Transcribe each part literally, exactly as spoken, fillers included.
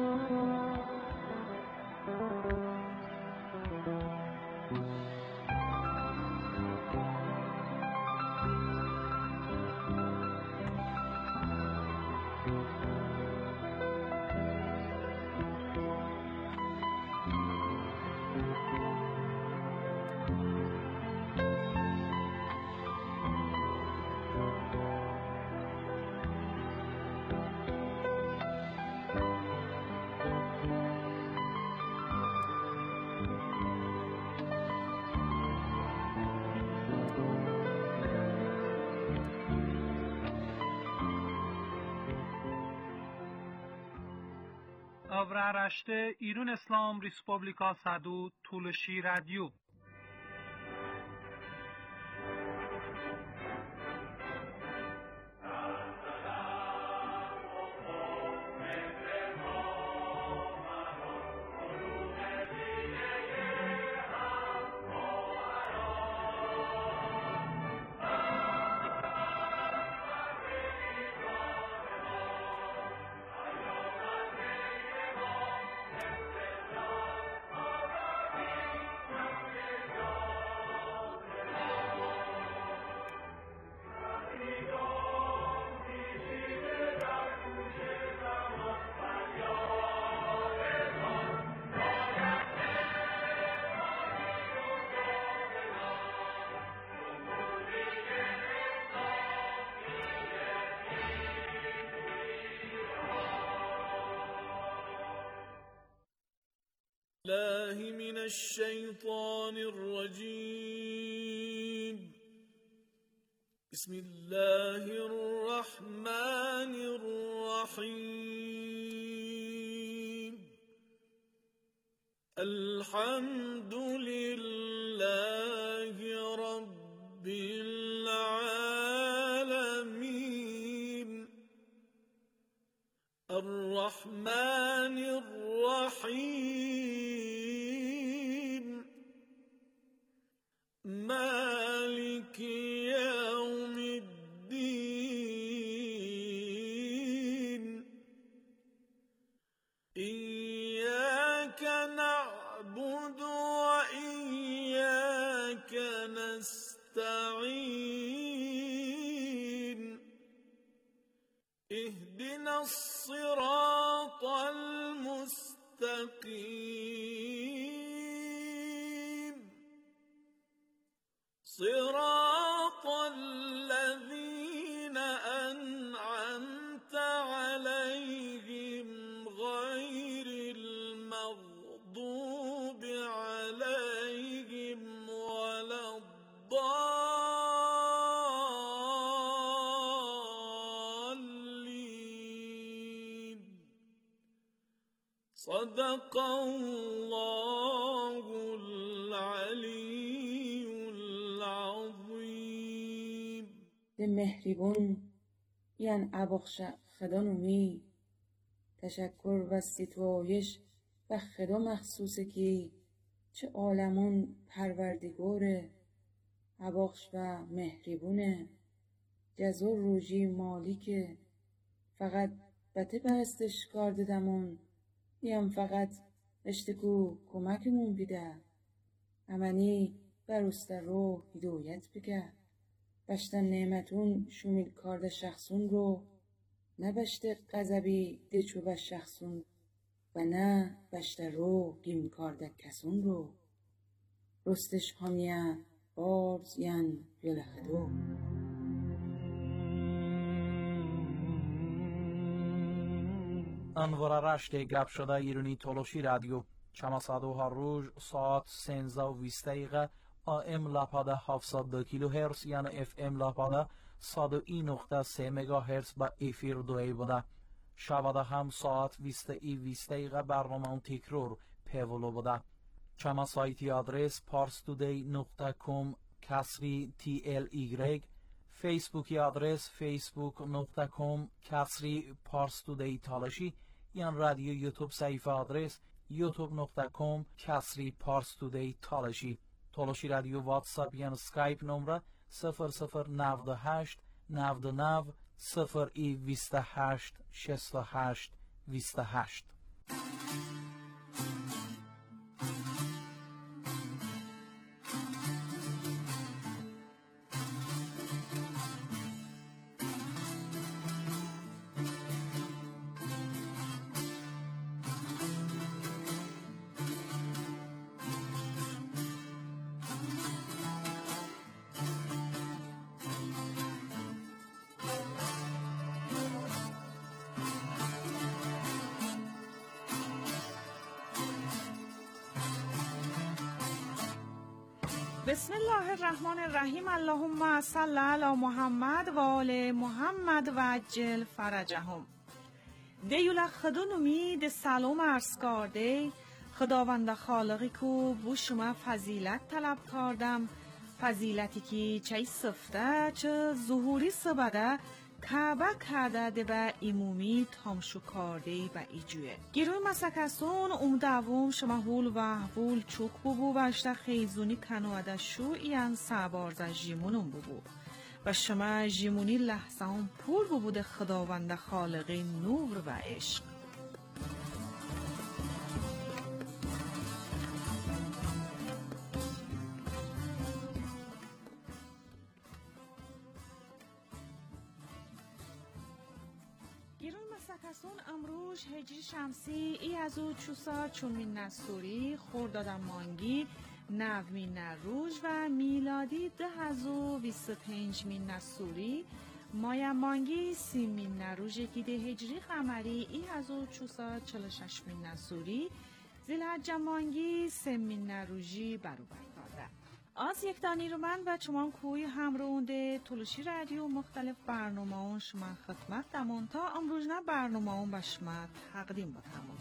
Avraaraşte İran İslam Respublika Sadu Tulshi Radio. الله من الشيطان الرجيم بسم الله الرحمن الرحيم الحمد لله رب العالمين الرحمن الرحيم مالك يوم الدين إياك نعبد وإياك نستعين اهدنا الصراط المستقيم صراط الذين أنعمت عليهم غير المغضوب عليهم ولا الضالين صدق الله العلي العظيم. ده مهربون یان ابخش خدا نومی تشکر و ستایش و خدا مخصوصه که چه عالمون پروردگاره ابخش و مهربونه جزور روژی مالیکه فقط بته پرستش کار ددمون یم فقط اشتکو کمکمون بیده امنی برسته رو هدایت بگه بشتن نعمتون شومیل کارده شخصون رو نه بشته غضبی دچو به شخصون و نه بشته رو گیم کارده کسون رو رستش همیه بارز ین بیل خدو. انوار رشته گپ شده ایرانی تولوشی رادیو چما صدو هر روز ساعت سنزده و بیست دقیقه آم لپاده هفتصد و دو کیلو هرتز یعنی اف ام لپاده صد و یک نقطه سه مگا هرتز با افیر دوی بوده شباده هم ساعت بیست ای بیست دقیقه برنامه تکرار پیولو بوده چما سایتی آدرس parstoday نقطه com کسری تی ال ایگرگ فیسبوکی آدرس facebook نقطه com کسری parstoday تالشی یان رادیو یوتیوب صفحه آدرس youtube نقطه com کسری parstoday تالشی تالشی رادیو واتساپ یان سکایپ نمره صفر صفر نود و هشت نود و نه صفر ای بیست و هشت شصت و هشت بیست و هشت. بسم الله الرحمن الرحیم. اللهم صل علی محمد و آل محمد و عجل فرجهم. دیولا خدونمی ده سلام عرض کرده خداوند خالقی کو بو شما فضیلت طلب کردم، فضیلتی که چه صفته چه ظهوری سبده کعبه کرده ده به ایمومی تامشو کرده به ایجوه گیروی مسکسون ام دوم شما هول و هول چوک ببو و اشتا خیزونی کنواده شو ایان سابارزه جیمونم ببو و شما جیمونی لحظه هم پول ببو ده خداوند خالقی نور و عشق. کسون امروز هجری شمسی ای از او چوسا چونمین نسوری خوردادم مانگی نومین نروژ و میلادی ده هزو ویست پنج مین نسوری مایا مانگی سیمین نروژ گیده هجری قمری ای از او چوسا چل شش مین نسوری زیلحج مانگی سمین نروژی برو برکارده. از یک دانی رو من و چمان کوی همرونده تلوشی رادیو مختلف برنامه اون شما خدمت دمون تا امروز نه برنامه اون به شما تقدیم بکنم.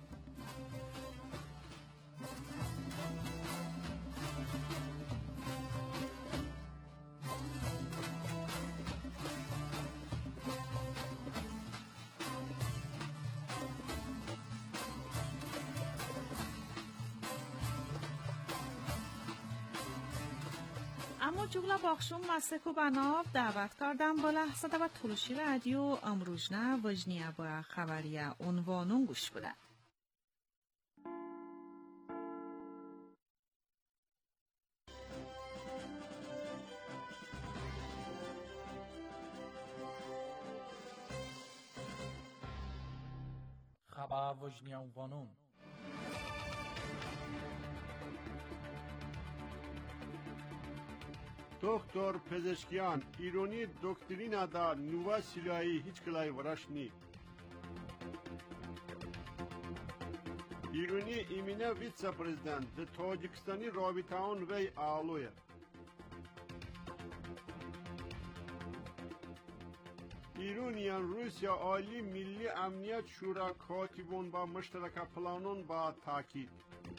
اما جوگلا باخشون مسکو بناب دعوت کردم با لحظه و تلوشی رادیو امروزنه وجنیه با خبریه عنوانون گوش بده. خبر وجنیه عنوانون دکتر پزشکیان ایرانی دکترینا دا نووا سیلایی هیچ کلای ورش نی. ایرانی ایمینه ویتسا پرزیدنت ده تاجیکستانی رابطان وی آلویه. ایرانیان روسیا عالی ملی امنیت شورا کاتبون با مشترک پلانون با تاکید.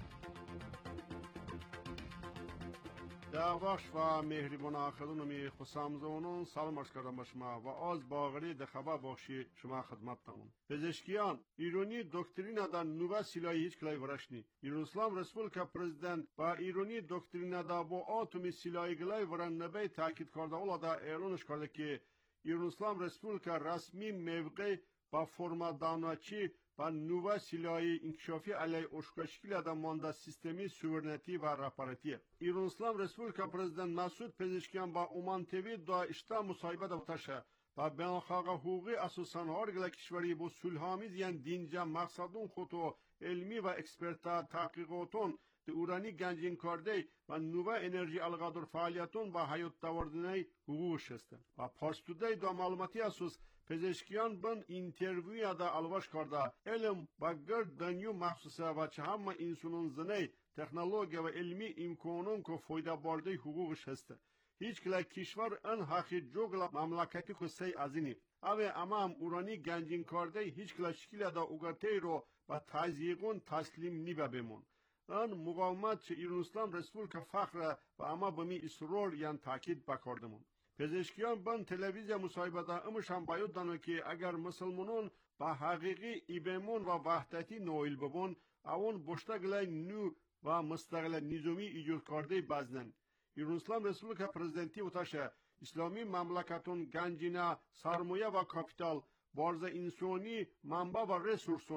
دعواش و مهربان آخرونمی خسامزونون سلام عرض کردم به شما و از باغری ده خبر بخشی شما خدمتتون. پزشکیان ایرانی دکترینا دا نووا سیلایی هیچ کلای ورشنی. ایران اسلام رسپولیکا پرزیدنت با ایرانی دکترینا دا با آتومی سیلایی گلای ورن نبی تاکید کرده اولا دا اعلانش کرده که ایران اسلام رسپولیکا رسمی موقع با فرما داناچی و نووا سیلایی انکشافی علی اشکاشکیل دا مانده سیستمی سوورنتی و رپارتیه. ایران اسلام رسپولیکا پرزیدنت مسعود پزشکیان با اومان تیوی دا اشتا مصاحبه دا تشه و بینالخاق حقوقی اساسانهار گله کشوری با سلحامیز یعن دینجا مقصدون خودو علمی و اکسپرتا تحقیقاتون ده اورانی گنجین کرده و نووا انرژی الگادر فعالیتون با حیات داوردنی حقوقش هستن و پاستوده دا معلوماتی اساس پزشکیان بن اینترویو دا الواش کرده علم با گرد دنیو مخصوصه و چه همه انسانون زنه تکنولوژی و علمی امکانون که فایده برده حقوقش هسته. هیچ کلا کشور ان حقی جوگلا مملکتی که سی ازینی. اوه اما هم اورانی گنجین کرده هیچ کلا شکل دا اوگرته رو با تازیگون تسلیم نیبه بمون. ان مقاومت چه ایران اسلام رسپولیکا فخر و اما بمی اصرار یعن تاکید بکردمون. پزشکیان بن تلویزیا مصاحبه دا امش هم باید دانو که اگر مسلمانان با حقیقی ایبمون و وحدتی نویل ببون اون بشتگلای نو و مستقل نظامی ایجاد کرده بزنن. ایران اسلام رسپولیکا پرزیدنتی و تاشه اسلامی مملکتون گنجینه سرمایه و کاپیتال بارز انسانی منبع و رسورسون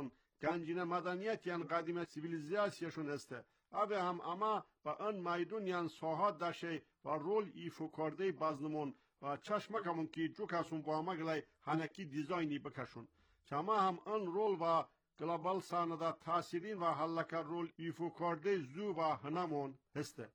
گنجینه مدنیت یان قدیم سیویلیزاسیشون است. اوه هم اما با ان میدون یان ساها دشه و رول ایفو کرده بازنمون و چشمکمون که جو کسون با ما گلای هنکی دیزاینی بکشون. چما هم ان رول و گلوبال ساندا تاثیرین و حلکه رول ایفو کرده زو و هنمون هسته.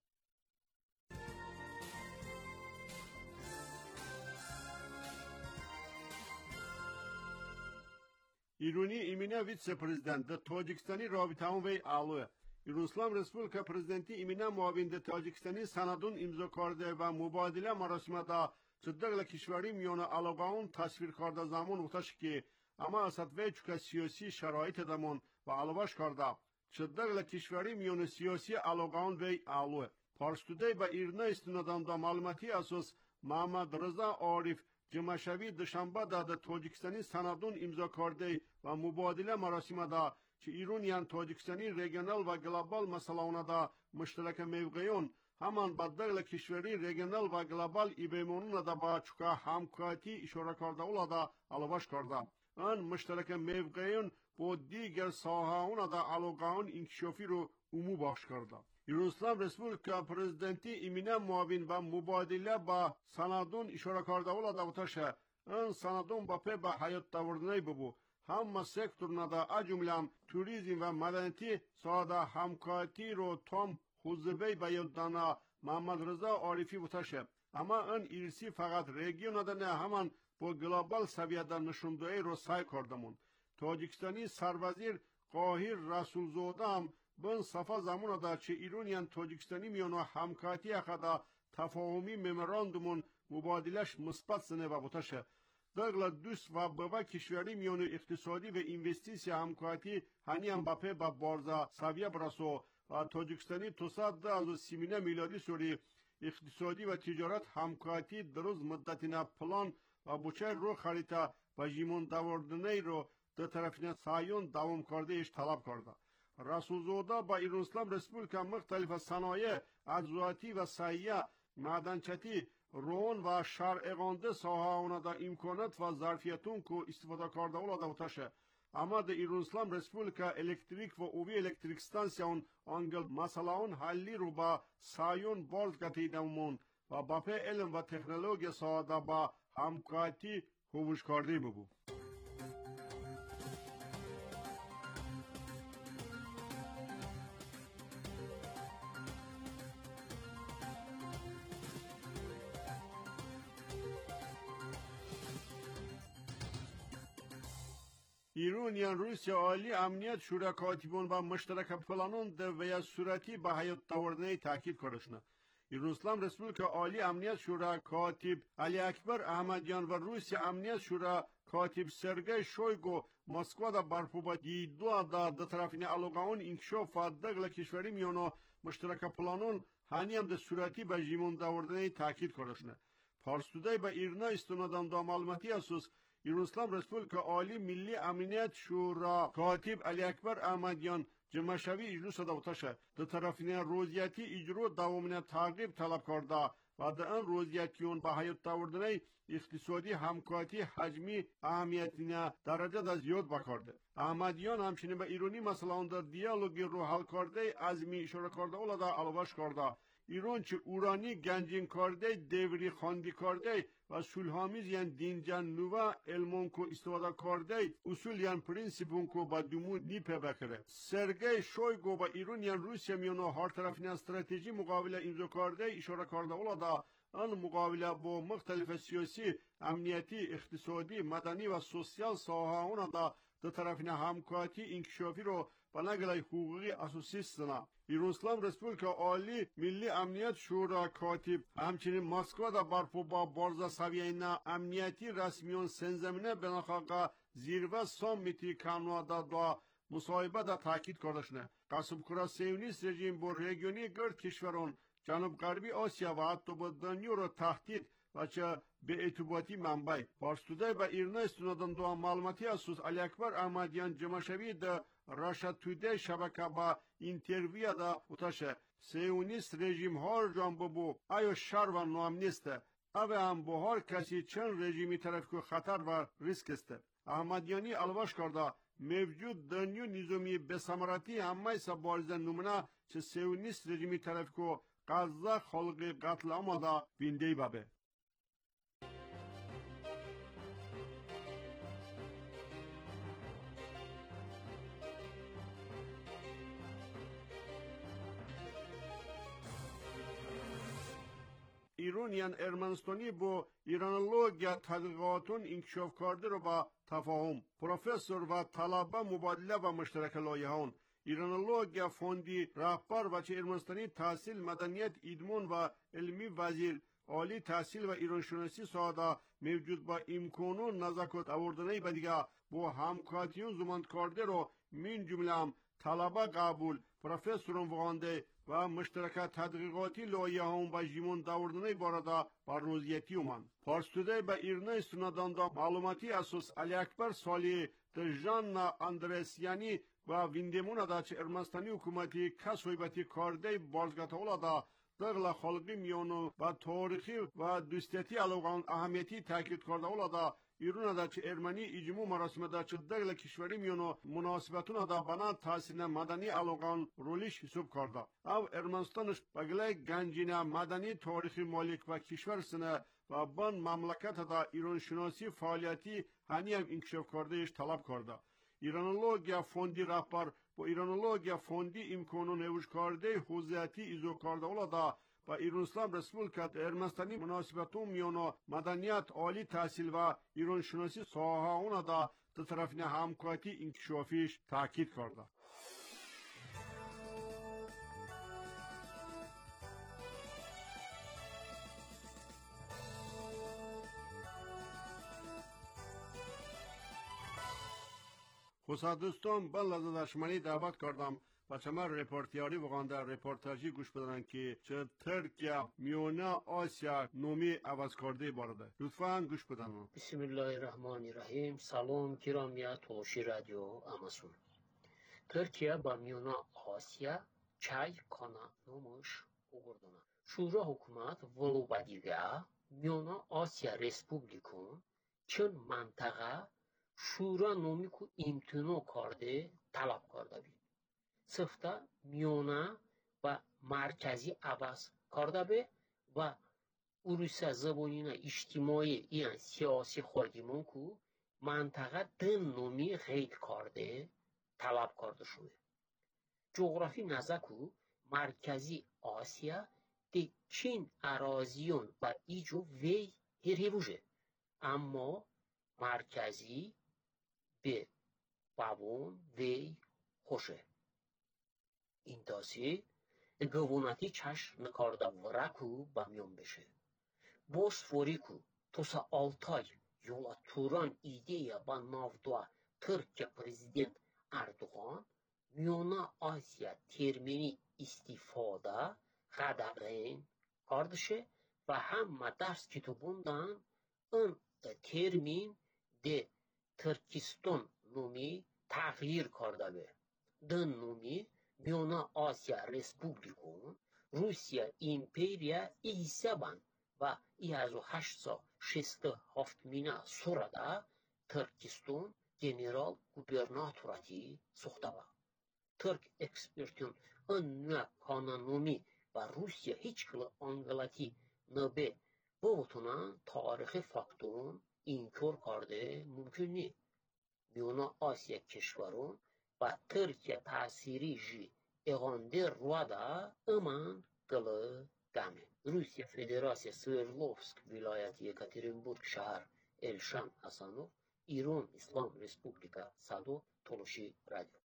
ایرانی ایمینه ویتس پرزیدنت ده تاجیکستانی رابطه هم وی آلوه. ایران رسپولیکا پرزیدنتی ایمینه معاون ده تاجیکستانی سندون امضا کرده و مبادله مراسم دا صدق کشوری میان علاقه‌اون تصویر کرده زمان وقتش که اما اسد وی چکه سیاسی شرایط دمون و علاوهش کرده صدق کشوری میان سیاسی علاقه‌اون وی آلوه. پارستوده با ایرنا استنادان دا معلوماتی اساس محمد رضا عارف جمعشوی دوشنبه دا ده تاجیکستانی سندون امضا کرده و مبادله مراسم دا که ایران یان تاجیکستانی ریجنال و گلوبال مسئله دا مشترک موقعیون همان بدل کشوری ریجنال و گلوبال ایبیمونون دا با چکه همکاتی اشاره کرده اولا دا علاوهش کرده. آن مشترک موقعیون با دیگر ساحه‌اون دا علاقه‌اون انکشافی رو عمو بخش کرده. ایران رسپولیکا پرزیدنتی ایمینه معاون و مبادله با سندون اشاره کرده اولا دا وتشه آن سندون با پی به حیات آوردنی ببو همه سکتور ندا اجملم توریسم و مدنیتی ساده همکاری رو تام حوزه بیادانا محمد رضا عارفی وتشه اما آن ایرسی فقط رژیون ندا نه همان با گلوبال سویه نشونده‌ای رو سعی کردمون. تاجیکستانی سروزیر قاهر رسولزاده هم بن صفا زمان دا چه ایرانیان تاجیکستانی میانو همکاری اخدا تفاهمی ممراندومون مبادلش مثبت سنه و بوتشه دغلا دوست و بابا کشوری میانو اقتصادی و اینوستیسی همکاری هنی هم باپه با بارزا سویه برسو و تاجیکستانی توسط ده از سیمینه میلادی سوری اقتصادی و تجارت همکاری دروز مدتینا پلان و بوچه رو خریطه و جیمون داوردنه رو دو طرفین سایون دوام کرده ایش طلب کرده. رسولزاده با ایران اسلام رسپولیکا مختلف صنایع ادویاتی و صحیه معدنچتی رون و شرعگانده ساحه‌اون دا امکانات و ظرفیتون کو استفاده کرده اولا دا وتشه اما د ایران اسلام رسپولیکا الکتریک و اوی الکتریک ستانسیون انگل مسئله حلی رو با سایون بارد گتیدمون و با په علم و تکنولوژی ساده با همکاری هوش کرده ببو. ایران یان روسیه عالی امنیت شورا کاتبون و مشترک پلانون ده ویا صورتی به حیات آوردنی تاکید کردشنه. ایران اسلام رسپولیکا عالی امنیت شورا کاتب علی اکبر احمدیان و روسیه امنیت شورا کاتب سرگئی شویگو مسکو دا برپو با دیدو دا ده طرفین علاقه‌اون انکشاف و دغل کشوری میانو مشترک پلانون هنی هم ده صورتی به جیمون آوردنی تاکید کردشنه. پارستوده به ایرنا استنادان دا معلوماتی اساس ایران اسلام رسپولیکا عالی ملی امنیت شورا کاتب علی اکبر احمدیان جمعشوی اجلس دا وتشه دو طرفین روزیتی اجرو دوامین تعقیب طلب کرده و در آن روزیتیون به حیات آوردن اقتصادی همکاری حجمی اهمیتینا درجه دا زیاد بکرده. احمدیان همچنین به ایرانی مثلا در دیالوگی رو حل کرده ازمی اشاره کرده اولا دا علاوهش کرده ایران چه اورانی گنجین کرده دوری خواندی کرده و سلحامیز یان دینجان نووا علمون کو استفاده کرده اصول یان پرینسیپون کو با دومو نیپه بکره. سرگئی شویگو با ایران یان روسیه میانو هر طرفین استراتژی مقابله امضا کرده اشاره کرده اولا دا آن مقابله با مختلف سیاسی، امنیتی، اقتصادی، مدنی و سوسیال ساحه‌اون دا دو طرفین همکاری انکشافی رو به نگلای حقوقی اساسی سنا. ایران اسلام رسپولیکا عالی ملی امنیت شورا کاتب همچنین مسکو دا برپو با بارزا سویه امنیتی رسمیون سنزمینه بناخاقا زیرو سامیتی کانوادا دا مصاحبه دا تاکید کردشنه. قصب کرا سیونیست رژیم با ریگیونی گرد کشوران جنوب غربی آسیا و حتی با دنیا رو تهدید و چه به اعتباطی منبع پارستوده با ایران استنادان دو معلوماتی اساس علی اکبر احمدیان جمعشوی دا راشد توده شبکه با اینترویو دا وتشه سیونیست رژیم هر جان ببو آیا شر و نامنیسته او هم با هر کسی چند رژیمی طرف که خطر و ریسک است. احمدیانی الواش کرده موجود دنیو نظامی بسامراتی همه سا بارز نمونه چه سیونیست رژیمی طرف که غزه خلق قتل آماده بینده بابه. ایرانیان ارمنستانی با ایرانولوژیا تحقیقاتون انکشاف کرده رو با تفاهم پروفسور و طلبه مبادله و مشترک لایحه‌ان ایرانولوژیا فوندی رهبر و چه ارمنستانی تحصیل مدنیت ایدمون و علمی وزیر عالی تحصیل و ایرانشناسی ساده موجود با امکانون نزاکت آوردنی به دیگه با همکاریون زمان کرده رو من جمله هم طلبه قبول پروفسورون وانده و مشترک تحقیقاتی لایحه‌ان با جیمون داوردنی بارده برنامه‌ریزی اومن. پارستوده به ایرنا استناداندا معلوماتی اساس علی اکبر سالی دژان اندرسیانی و ویندمون دا چه ارمنستانی حکومتی کسویبتی کارده بازگاتولا دا دغلا خلقی میونو و تاریخی و دوستیتی علاقان اهمیتی تاکید کرده اولا دا ایران دا چه ارمنی اجماع مراسم دا چه دغلا کشوری میونو مناسبتون دا بنا تحسین مدنی علاقان رولیش حساب کرده او ارمنستانش بگله گنجینه مدنی تاریخی مالک و کشور سنه و بان مملکت دا ایران شناسی فعالیتی هنی هم انکشاف کردهش طلب کرده. ایرانولوژیا فوندی رهبر با ایرانولوژیا فوندی امکانو نوش کرده حوزه‌ای ایزو کرده اولا دا با ایران اسلام رسپولیکا ارمنستانی مناسبتون میانو مدنیت عالی تحصیل و ایران شناسی ساها اونا دا در طرفین همکاری انکشافیش تاکید کرده. خصوصا بل از دشمنی دعوت کردم و چما رپورتیاری وقان در رپورتاجی گوش بدن که چه ترکیه میونه آسیا نومی عوض کرده بارده لطفاً گوش بدن. بسم الله الرحمن الرحیم. سلام گرامی توشی رادیو اماسون. ترکیه با میونه آسیا چای کانا نومش اوگردونه. شورا حکومت ولو بدیگه میونه آسیا رسپوبلیکون چون منطقه شورا نومی کو امتناع کرده طلب کرده بید. سفته میونه و مرکزی عوض کرده بید و اروسا زبانین اجتماعی این سیاسی خواهیمون کو منطقه دن نومی غیر کرده طلب کرده شده. جغرافی نزد کو مرکزی آسیا دی چین اراضیون و ایجو وی هری بوشه اما مرکزی به بابون وی خوشه. این تاسی گوونتی چشم نکارده ورکو بامیون بشه. بوسفوری کو توسا آلتای یولا توران ایده با نافدوا ترکیه پرزیدنت اردوغان میونا آسیا ترمینی استفاده قدرین کردشه و همه درس کتابوندن اون ترمین ده ترکستان نومی تغییر کرده به دن نومی میونا آسیا رسپوبلیکون روسیا ایمپریا ایسابان و ای از و هشتصد شصت و هفت مینا سورده ترکستان جنرال گوبرناتوراتی سخته با ترک اکسپرتون ان کانونومی و روسیا هیچ کل انگلاتی نبه بوتونن تاریخ فاکتورون اینکور کرده ممکن نی. میونا آسیا کشورون و ترکیه تأثیری جی اغانده روادا امان گله گمه. روسیا فدراسیا سویرلوفسک ولایت یکاترینبورگ شهر الشان حسانوف ایران اسلام رسپوبلیکا صدو تولوشی رادیو.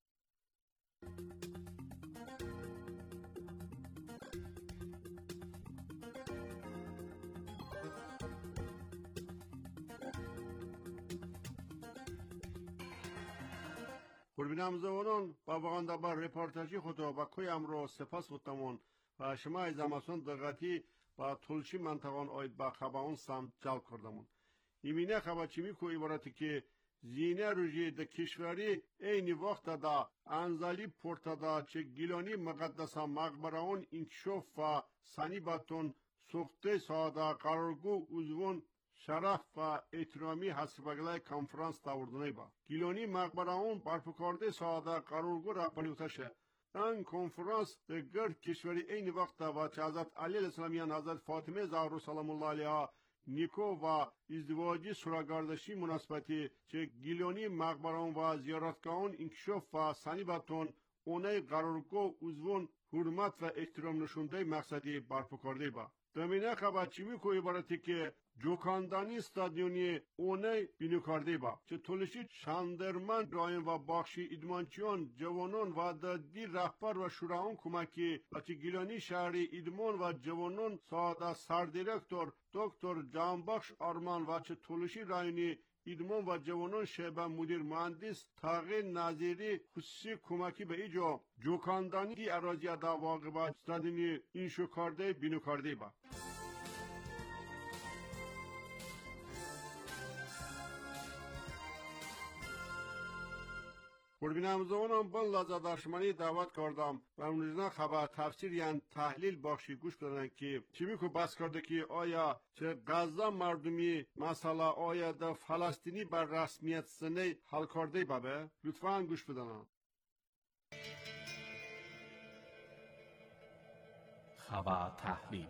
قربان زوانان با واقعا با رپورتاجی خود و با کوی امرو سپاس بودمون و شما از اماسون دقتی با تلشی منطقان آید با خباون سمت جلب کردمون. ایمینه خباچیمی کو عبارتی که زینه روژی ده کشوری اینی وقت دا انزالی پورتا دا چه گیلانی مقدسا مقبرهون انکشوف و سنی باتون سخته ساده قرارگو اوزون شرف و احترامی حسبگلای کنفرانس تاوردنه با گیلانی مقبره اون برپکارده ساده قرارگو رهبریوتشه. این کنفرانس در گرد کشوری این وقت و چه حضرت علی علیه السلام حضرت فاطمه زهرا سلام الله علیها نیکو و ازدواجی سراگردشی مناسبتی چه گیلانی مقبران و زیارتگاهان انکشاف و سنیبتون اونای قرارگاه عضوان حرمت و احترام نشونده مقصدی برپکارده با. دمینه خبر چی میکو عبارتی که جوکاندانی استادیونی اونای بینو کرده با چه طولشی شاندرمن راین و باخشی ایدمانچیان جوانان و دادی رهبر و شورایان کمکی و چه گیلانی شهری ایدمان و جوانان ساده سردیرکتور دکتر جانبخش آرمان و چه طولشی رایونی ایدمان و جوانان شعبه مدیر مهندس تغییر نظیری خصوصی کمکی به ایجا جوکاندانی دی اراضی دا واقع با استادیونی اینشو کرده بینو کرده با. قربینم زمانم بل لازا درشمانی دعوت کردم و امروزنا خبر تفسیر یعنی تحلیل بخشی گوش بدن که چی میکو بس کرده که آیا چه غزه مردمی مسئله آیا ده فلسطینی بر رسمیت سنه حل کرده بابه لطفاً گوش بدن. خبر تحلیل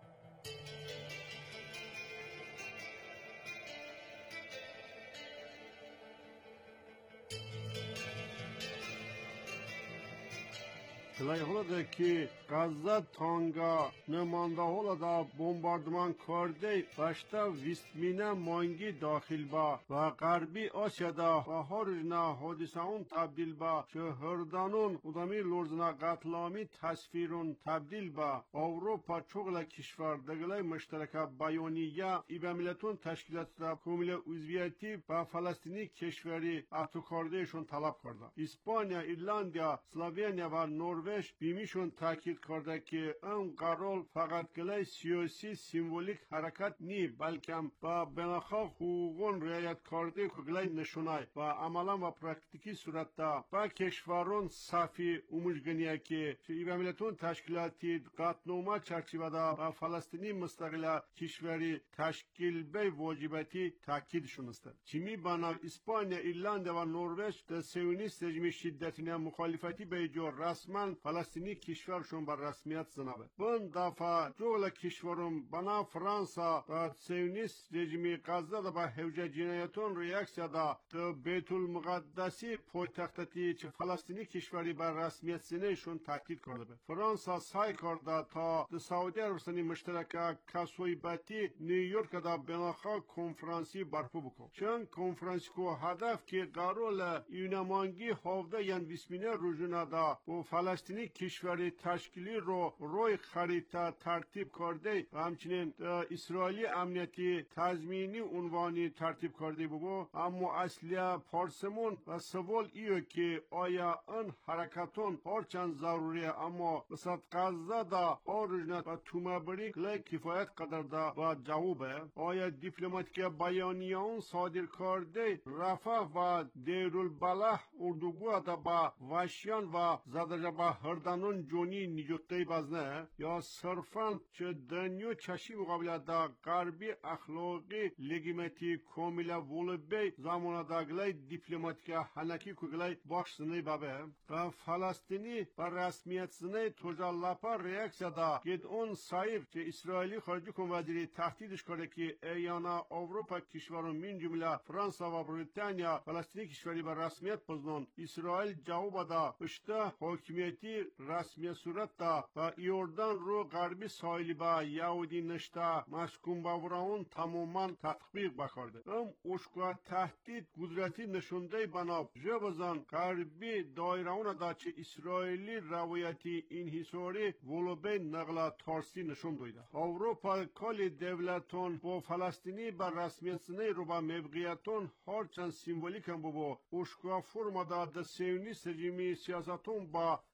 Kılay hola da ki Gazze tanga nemanda hola da bombardman karde başta vistmine mangi dahil ba ve Garbi Asya'da ve haricna hadisaun tabdil ba şehirdanun udami lorzuna qatlami tasvirun tabdil ba Avrupa çoğla kişvar dagılay müştereka bayoniye İbe Milletun Teşkilatı Komile Uzviyeti ve Falastini keşveri ahtukardeyşun talep karda. İspanya, İrlanda, Slovenya ve Norveç بیمیشون تاکید کرده که اون قرار فقط گلای سیاسی سیمبولیک حرکت نی بلکه با بناخا حقوقون رعایت کرده که گلای نشونای و عملا و پرکتیکی صورت دا با کشورون صافی اموجگنیه که ایبه ملتون تشکیلاتی قطنوما چرچیبه دا و فلسطینی مستقل کشوری تشکیل به واجباتی تاکیدشون است. چیمی بنا اسپانیا، ایرلند و نروژ در سیونیست رژیم شدتینه مخالفتی به جو رسما فلسطینی کشورشون بر رسمیت زنابه. بون دفعه جول کشورم بنا فرانسا و سیونیست رژیمی غزه دا با هوجه جنایتون ریاکسیا دا تو بیت المقدسی پایتختی چه فلسطینی کشوری بر رسمیت زنیشون تاکید کرده به. فرانسا سعی کرده تا د سعودی عربستانی مشترکه کاسویباتی نیویورک دا بناخا کنفرانسی برپا بکن. چون کنفرانسی کو هدف که قرار یونمانگی هفده یان بیسمینه روزونه دا و فلسطینی کشوری تشکیلی رو روی خریطه ترتیب کرده و همچنین اسرائیلی امنیتی تضمینی عنوانی ترتیب کرده ببو اما اصلی پارسمون و سوال ایو که آیا ان حرکتون هرچند ضروریه اما بسات غزه دا آرژنت و تومبری کلی کفایت قدر دا و جوابه آیا دیپلماتیک بیانیان صادر کرده رفح و دیرالبلح اردوگاه دا با وحشیان و زدرجه با هردانون جونی نیجوته بازنه یا صرفاً چه دنیو چشی مقابل دا غربی اخلاقی لگیمتی کاملا ولبی زمان دا گلای دیپلماتیک هنکی کگلای باش سنه بابه و فلسطینی بر رسمیت سنه توجا لپا ریاکسیا دا گید اون سایر چه اسرائیلی خارجی کن وزیری تهدیدش کرده که ایانا اوروپا کشورون من جمله فرانسا و بریتانیا فلسطینی کشوری بر رسمیت پزنون اسرائیل جواب دا اشته حاکمیتی رسمی صورت دا و یوردان رو غربی ساحلی با یهودی نشته مسکون باوراون تماما تطبیق بکرده ام اشکا تهدید قدرتی نشونده بناب جوزان غربی دایرون دا چه اسرائیلی روایتی انحصاری ولوبه نقل تارسی نشون دویده اوروپا کل دولتون با فلسطینی بر رسمیت سنه رو با موقعیتون هرچند سیمبولیک هم بابا اشکا فرما دا دا سیونیست رژیمی سیاستون با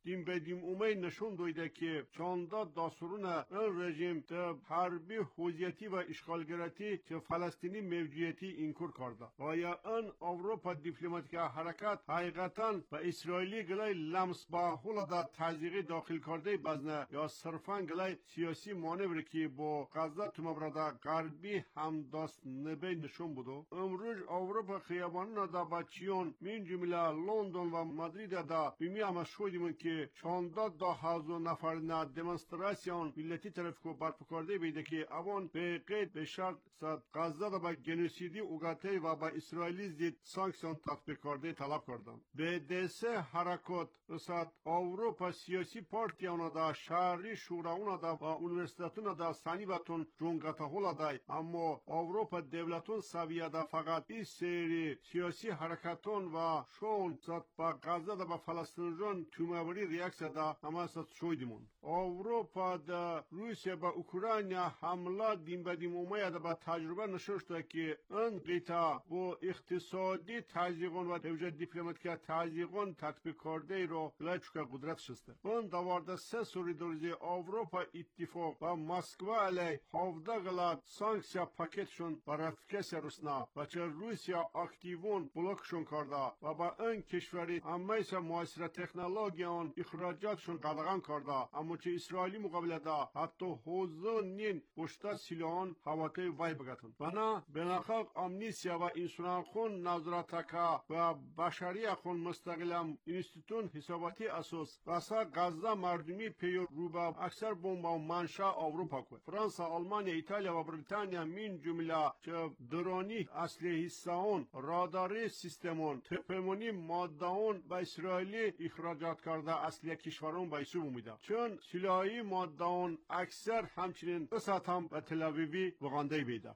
دیم به دیم اومی نشون دویده که چانداد داسترون این رژیم در حربی حوزیتی و اشغالگراتی که فلسطینی موجودیتی انکار کرده و یا این اروپا دیپلماتیک حرکت حقیقتا و اسرائیلی گلای لمس با حول دا تزیقی داخل کرده بزنه یا صرفا گلای سیاسی مانوری که با غزه تمبرادا غربی هم داست نبی نشون بودو. امروز اروپا خیابانون دا با چیون من جمله لندن و مادرید دا بیمی هم شدیمون که چانداد دا هزار نفر نه دمونستراسیون ملتی طرف کو برپا کرده بیده که اوان به قید به شرط صد غزه دا با جنوسیدی اوگاته و با اسرائیلی زید سانکسیون تطبیق کرده طلب کردن. به دسته حرکات صد اروپا سیاسی پارتی اونا دا شهری شورا اونا دا و اونورسیتتون دا سنیبتون جونگتا هولا دای اما اروپا دولتون سویه دا فقط این سری سیاسی حرکتون و شون صد با غزه دا با فلسطینیان توموری ریاکس دا اما صد شویدیمون. اروپا دا روسیه با اوکراین حمله دیم به دیم اومه دا با تجربه نشسته که این قیتا با اقتصادی تزیقون و توجه دیپلماتیک تزیقون تطبیق کرده رو لچکا قدرت شسته. اون دوارده سه سوری دوریزی اروپا اتفاق و مسکو علی هفده غلط سانکسیا پاکتشون با رفکس روسنا و چه روسیا اکتیوون بلوکشون کرده و با این کشوری امیس معاصر تکنولوژی آن اخراجاتشون قدغن کرده اما چه اسرائیلی مقابل دا حتی حوزون نین بشتا سیلان حواته وای بگتن. بنا بناخاق امنیسیا و انسان خون نظراتکا و بشری خون مستقلم انستیتون حساباتی اساس واسه غزه مردمی پیور روبا اکثر بمبا و منشا اروپا کو. فرانسه، آلمانیا، ایتالیا و بریتانیا من جمله چه درانی اصلی حساون راداری سیستمون تپمونی مادهون با اسرائیلی اخراجات کرده اصلی کشورون با ایسو بومیده. چون سلاحی مادهون اکثر همچنین بسات هم و تل‌آویوی وغانده بیده.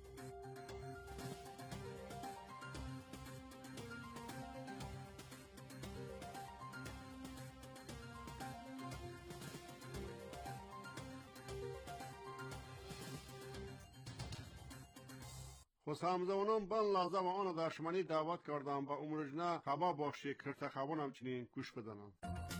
خسامزونم بن لحظه و آن داشمانی دعوت کردم و امروزنا خبا باشی کرته خبان همچنین گوش بدنم.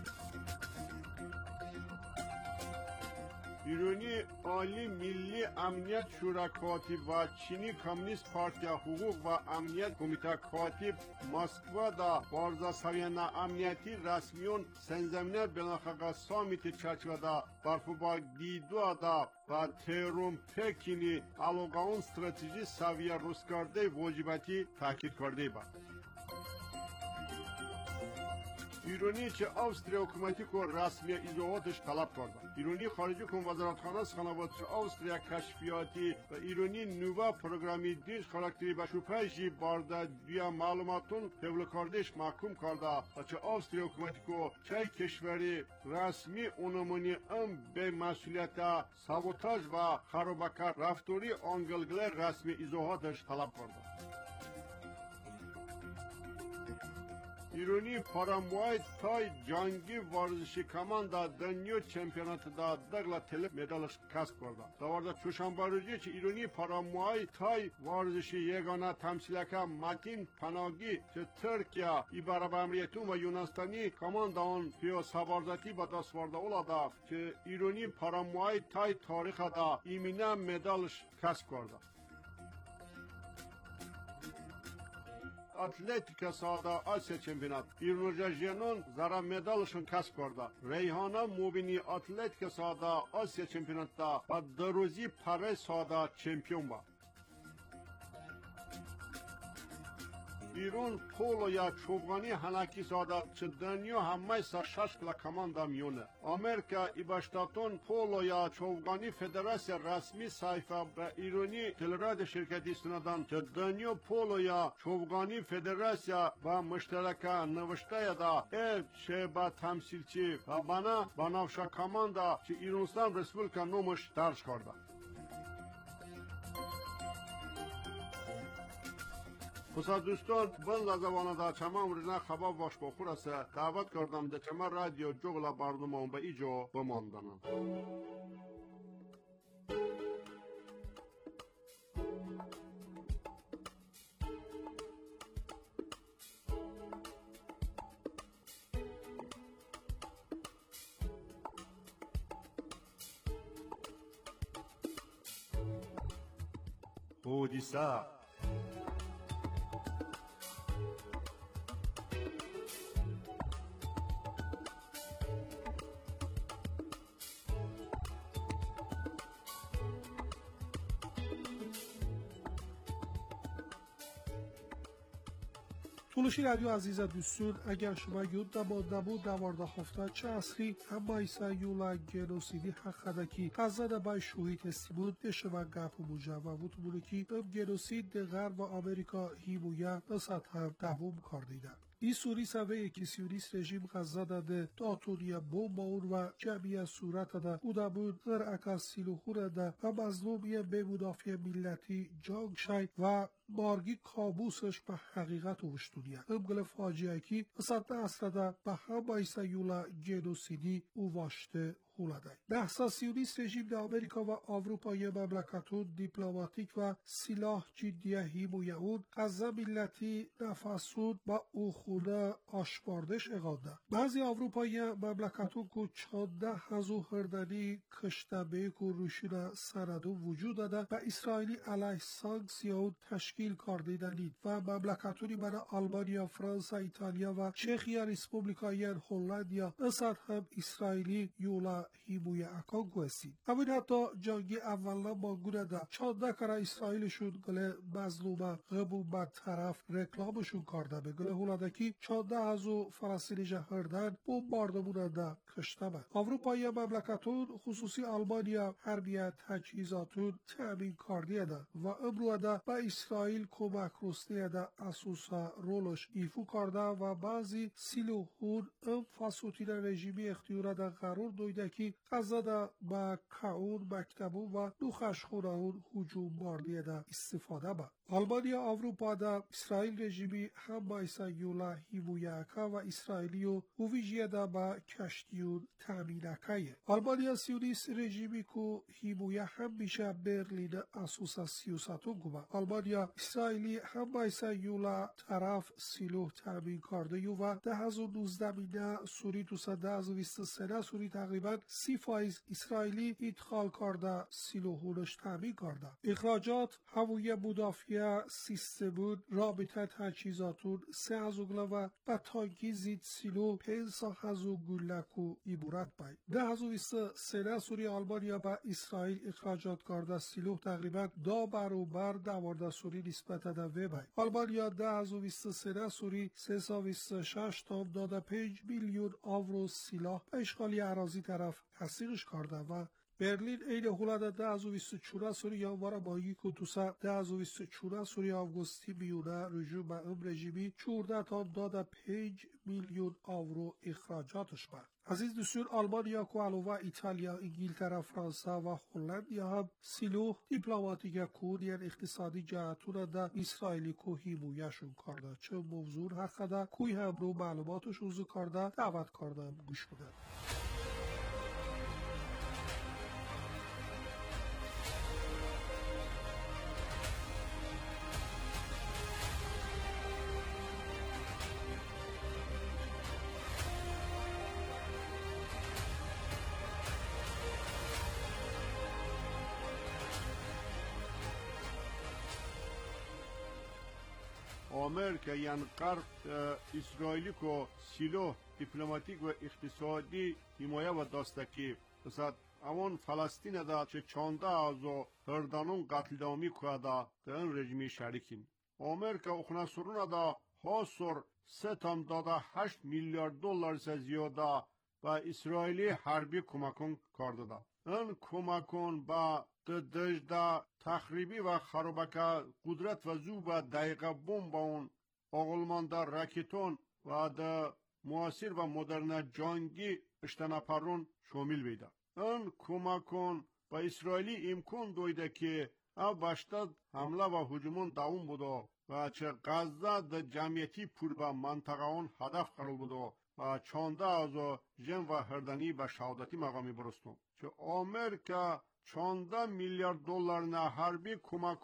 ایرانی عالی ملی امنیت شورا کاتب و چینی کمونیست پارتی حقوق و امنیت کمیته کاتب مسکو دا بارزا سویانه امنیتی رسمیون سنزمینه بناخقه سامیت چرچوه دا برفو دیدو دا و تهران پکینی علاقه استراتژی سویه روز کرده واجباتی تاکید کرده با. ایرانی چه آوستریا حکومتی کو رسمی ایجادش طلب کرده. ایرانی خارجی کن وزارتخانه خانواده آوستریا کشفیاتی و ایرانی نووا پروگرامی دیش خاراکتری به شوپیشی بارده دیا معلوماتون حول کردش محکوم کرده و چه آوستریا حکومتی کو چه کشوری رسمی اونمونی ام به مسئولیت سابوتاژ و خرابکار رفتاری آنگلگله رسمی ایجادش طلب کرده. ایرانی پاراموای تای جنگی ورزشی کماندا دنیا چمپیونات دا دغلا طلب مدالش کسب کرده. دوارده چوشنبه روزی چه ایرانی پاراموای تای ورزشی یگانه تمثیلک متین پناگی چه ترکیه ایبارا امریتون و یونانستانی کماندا آن پیو سوارزتی با دست ورده اولاده چه ایرانی پاراموای تای تاریخ دا ایمینه مدالش کسب کرده. اتلتیک ساده آسیا چمپیونات ایرونجا جنون زارا مدالشون کسب کرده. ریحانه موبینی اتلتیک ساده آسیا چمپیونات دا و دروزی پره ساده چمپیون با. ایران پولو یا چوبغانی هنکی ساده چه دنیا همه سا شش کلا کماندا میونه. امریکا ایباشتاتون پولو یا چوبغانی فدراسیا رسمی سایفه به ایرانی تلراد شرکتی سندان چه دنیا پولو یا چوبغانی فدراسیا و مشترکه نوشته دا ای چه با تمثیلچی و بنا بنافشا کماندا چه ایرانستان رسپولیکا نومش درج کرده. خصوص دوستان بند از زبان دا چما امروزنا خباب باش بخور است دعوت کردم ده چما رادیو جغلا برنامه به ایجا بماندنم. حادثه. تولشی رادیو عزیز دوستان، اگر شما یاد نمانده دوارده هفته چه اصری هم ایسا یولا گنوسیدی حق که قضا بای شوهید استیمون دشه و گپ و موجه و وطمونه که ام گنوسید ده غرب و امریکا هیمویه نسات هم دوم کار دیده. این سوری سوه که سیونیست رژیم غزه داده داتونی بومباون و جمعی صورت ده بودمون غر اکاس سیلوخون ده و مظلومی به مدافع ملتی جانگ شای و مارگی کابوسش به حقیقت اوشتونیه. امگل فاجعه که اصد اصلا ده به هم ایسا یولا گنوسیدی او واشته هولده. نحسا سیونیست رژیم در امریکا و اروپای مملکتون دیپلماتیک و سلاح جدیه هیمویه اون غزه ملتی نفسون با او خونه آشباردش اغانده. بعضی اروپای مملکتون که چانده هزو هردنی کشتبه که روشون سندون وجود داده و اسرائیلی علیه سانکسیون تشکیل کردیدنید و مملکتونی برای آلمانیا، فرانسه، ایتالیا و چخیا ریسپوبلیکای هلندیا اصد هم اسرائیلی یولا هیموی اکان گوستید. همین حتی جنگی اولا مانگونه ده چانده کرا اسرائیلشون گله مظلومه غبون بد طرف رکلامشون کرده به گله هولادکی چانده هزو فلسطینی جهردن بومباردمونه ده کشته به. اروپایی مملکتون خصوصی آلمانیا حربیه تجهیزاتون تأمین کردیه ده و امروه ده به اسرائیل کمک رسنیه ده اساسا رولش ایفو کرده و بعضی سیلوهون ام فاسوتین رژیمی اختیاره ده قرار دویده که غزه ده با کعون مکتبون و دو خشخونه اون هجوم باردیه ده استفاده با. آلمانیا اروپا ده اسرائیل رژیمی هم بایسا یولا هیمویاکا و اسرائیلی و هویجیه ده با کشتیون تامینکایه. آلمانیا سیونیست رژیمی که هیمویا هم میشه برلین اسوسا سیوساتون گوبا. آلمانیا اسرائیلی هم بایسا یولا طرف سیلوه تامین کرده یو و ده هزو نوزده مینه سوری دوسته ده هزو ویست سنه سوری تقریبا سی فایز اسرائیلی ادخال کرده سیلوهونش تامین کرده. اخراجات هویه مدافعه سیستمون رابطه تجهیزاتون سه هزو گله و با تانکی زید سیلو پنسا هزو گلکو ایبورت بای. ده هزو ویست سنه سوری آلمانیا با اسرائیل اخراجات کرده سیلو تقریبا دا برابر دوارده سوری نسبت ده وی بای. آلمانیا ده هزو ویست سنه سوری سه سا ویست شش تا داده پنج میلیون آورو سلاح به اشغالی اراضی طرف تصدیقش کرده و برلین این هولاده ده هزو ویست و چوره سوری یانوار ماهی که دوسه ده هزو ویست و چوره سوری آگوستی میونه رژیم به ام رژیمی چورده تا داده پنج میلیون آورو اخراجاتش بر. عزیز دوستان، آلمانیا که علاوه ایتالیا، انگلترا، فرانسه و هلندیا هم سیلوه دیپلماتیک کون یعنی اقتصادی جهتون ده اسرائیلی که هیمویشون کرده. چه موضوع حق ده کوی هم رو معلوماتش وضو کرده دعوت کردم گوش کنه. آمریکا یعنی غرب اسرائیلی که سیلو دیپلماتیک و اقتصادی حمایه و داستکی بسید اون فلسطین دا چه چانده از هردانون قتلدامی که دا در این رژیمی شریکین. آمریکا اخنا سرون دا حاصر سه تام داده هشت میلیارد دلار زیاده و اسرائیلی حربی کمکون کرده دا. این کمکون با دجده تخریبی و خرابک قدرت و زوب دقیقه بوم با اون آغلمان در راکتون و در معاصر و مدرن جنگی اشتنپرون شامل بیده. این کمکون با اسرائیلی امکان دویده که او باشتد حمله و هجومون دوام بوده و چه غزه در جمعیتی پور به منطقه اون هدف قرار بوده و چانده از جن و هردنی به شهادتی مقامی برستون. چه آمریکا چانده میلیارد دلار نه حربی کمکون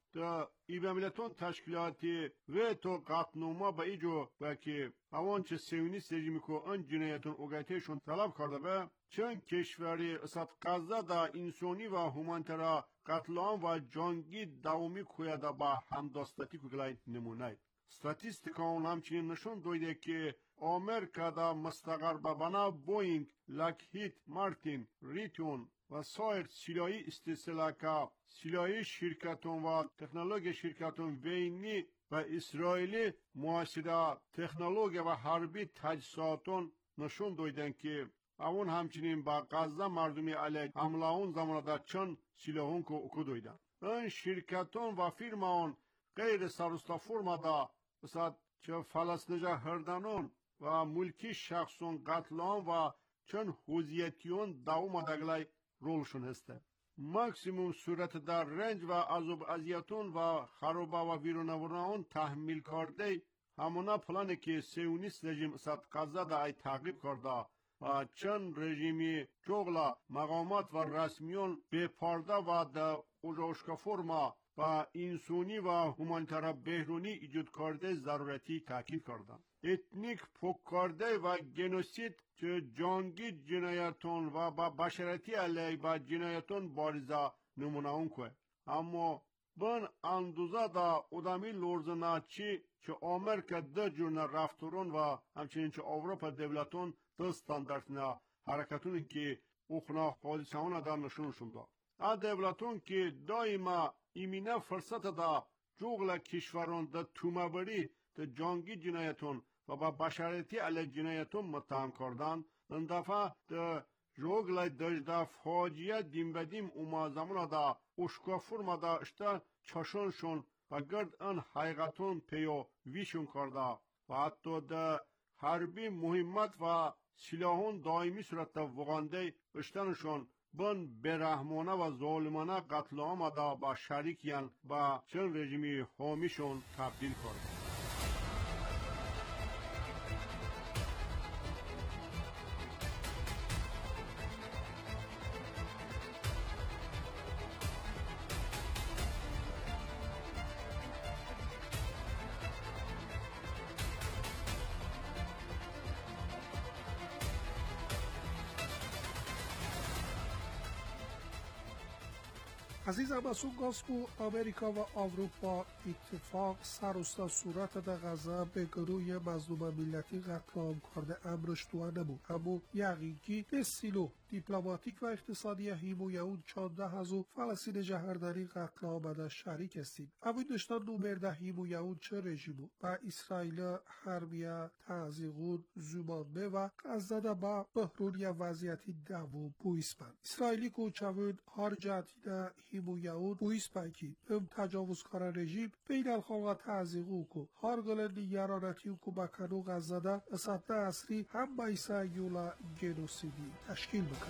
تا ایباملتون تشکیلاتی و تو قطنوما با ایجو با که اوان چه سیونیست رژیمی که ان جنایتون اوگایتشون طلب کرده به چند کشوری اسات قضا دا انسانی و همانترا قتلان و جنگی داومی کویده با همداستاتی کگلای نمونه. ستاتیستیکان همچنین نشون دویده که آمریکا دا مستقر بنا بوینگ، لاکهید مارتین، ریتون و سایر سلاحی استثلاکا سلاحی شرکتون و تکنولوژی شرکتون وینی و اسرائیلی معاصره تکنولوژی و حربی تجهیزاتون نشون دویدن که اون همچنین با غزه مردمی علیه حمله اون زمانه چند سلاحون که اکو دویدن. این شرکتون و فرماون غیر سرستا فرما دا مثلا چه فلسطینجا هردانون و ملکی شخصون قتلان و چند حوزیتیون داوم دگلای رولشون هسته. ماکسیموم صورت در رنج و عذاب اذیتون و خرابه و ویرانوران تحمیل کرده همونا پلانی که سیونیست رژیم اسد غزه دا ای تعقیب کرده و چند رژیمی جغلا مقامات و رسمیون به پارده و دا اوجاشکا فرما و انسانی و همانترا بهرونی ایجاد کرده ضرورتی تاکید کردن. اتنیک پوک کرده و گنوسید که جنگی جنایتون و با بشرتی علیه با جنایتون بارزا نمونه اون که اما بن اندوزه دا ادامی لورزنا چی که آمریکا ده جون رفتورون و همچنین که اروپا دولتون ده ستاندردنا حرکتون که اخنا حادثه دا نشونشون دا ا دولتون که دائما ایمینه فرصت دا جوغل کشوران دا تومبری دا جنگی جنایتون و با بشرتی علیه جنایتون متهم کردن این دفعه دا جوغل دجدا فاجیه دیم بدیم اوما زمان دا اشکا فرما دا اشتا چشنشون و گرد ان حقیقتون پیو ویشون کرده و حتی دا حربی مهمت و سلاحون دائمی صورت دا وغانده اشتنشون بن برحمانه و ظالمانه قتل آمده با شریکیان با چند رژیمی حامیشون تبدیل کرده. عزیز همسون گاز کو امریکا و اروپا اتفاق سروستا صورت در غزه به گروه مظلوم ملتی قتل عام کرده امرش دوه نبود اما یقینی دستیلو دیپلماتیک و اقتصادی هیمو یهود چانده هزو فلسطین جهرداری قتل آمده شریک استیم اما داشتن نومرده هیمو یهود چه رژیمو و اسرائیل حربیه تعزیقون زمانبه و غزه با بحرونی وضعیتی دوم بویسپن اسرائیلی کوچوون هار جدیده هیمو یهود بویسپن کی هم تجاوزکار رژیم بین الخلق تعزیقو کو هار گل نیگرانتی کو بکنو غزه دا اسد اصلی هم بایسا یولا گنوسیدی تشکیل بکن.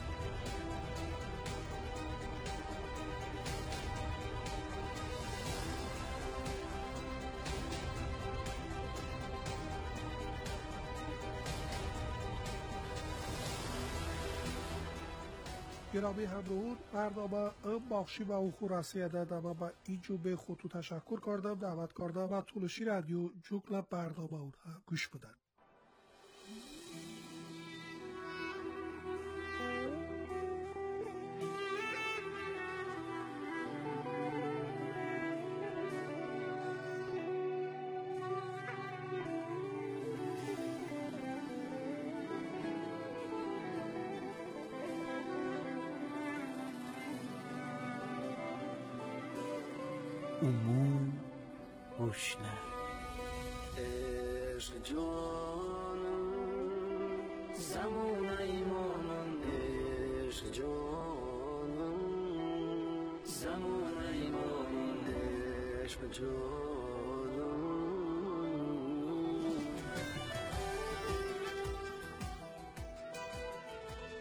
گرامی همراهان برنامه ام بخشی و او خورسی دادم و اینجا به خودتو تشکر کردم دعوت کردم و طولشی رادیو جوکل برنامه اونها گوش بدن. امور روشنه عشق جانم زمان ایمانم عشق جانم زمان ایمانم عشق جانم